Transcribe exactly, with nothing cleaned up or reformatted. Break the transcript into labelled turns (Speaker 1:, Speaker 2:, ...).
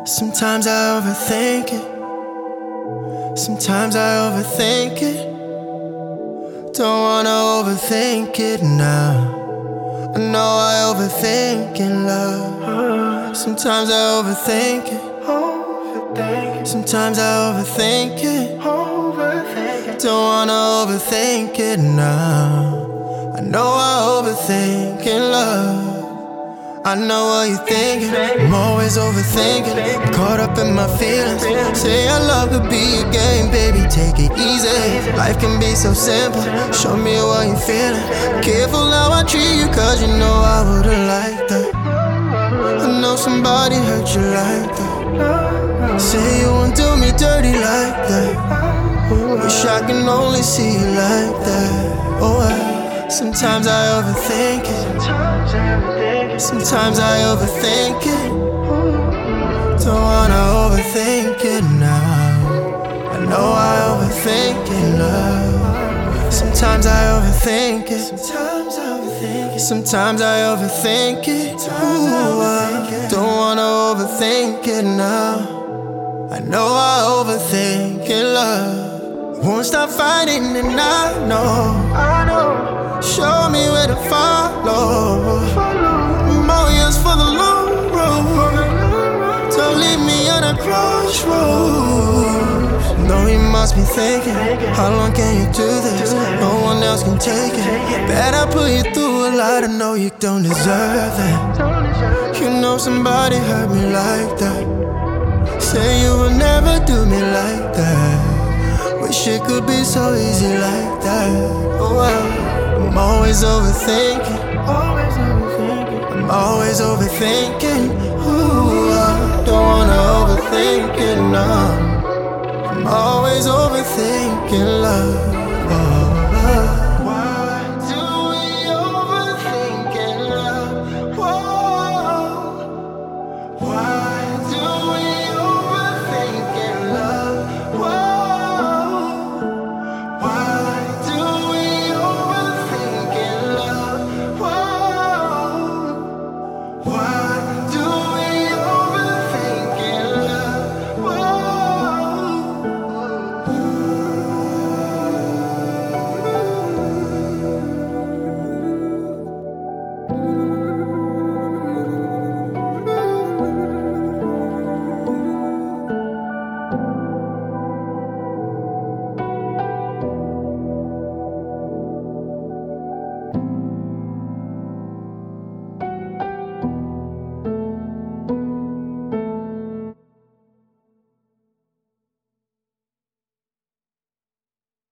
Speaker 1: Sometimes I overthink it. Sometimes I overthink it. Don't wanna overthink it now. I know I overthink in love. Sometimes I overthink it. Sometimes I overthink it. Don't wanna overthink it now. I know I overthink in love. I know what you're thinking. I'm always overthinking. Caught up in my feelings. Say our love could be a game, baby, take it easy. Life can be so simple. Show me what you're feeling. Careful how I treat you, cause you know I wouldn't like that. I know somebody hurt you like that. Say you won't do me dirty like that. Wish I can only see you like that. Oh, I, sometimes I overthink it. Sometimes I overthink it. Don't wanna overthink it now. I know I overthink it, love. Sometimes I overthink it. Sometimes I overthink it. Ooh, I don't wanna overthink it now. I know I overthink it, love. Won't stop fighting and I know. Show me where to follow. I'm all yours for the long road. Don't leave me on a crossroads. No, you must be thinking, how long can you do this? No one else can take it. Bet I put you through a lot, I know you don't deserve that. You know somebody hurt me like that. Say you will never do me like that. Wish it could be so easy like that. Oh well, I'm always overthinking. I'm always overthinking. Ooh, I don't wanna overthink it now. I'm always overthinking love. Oh.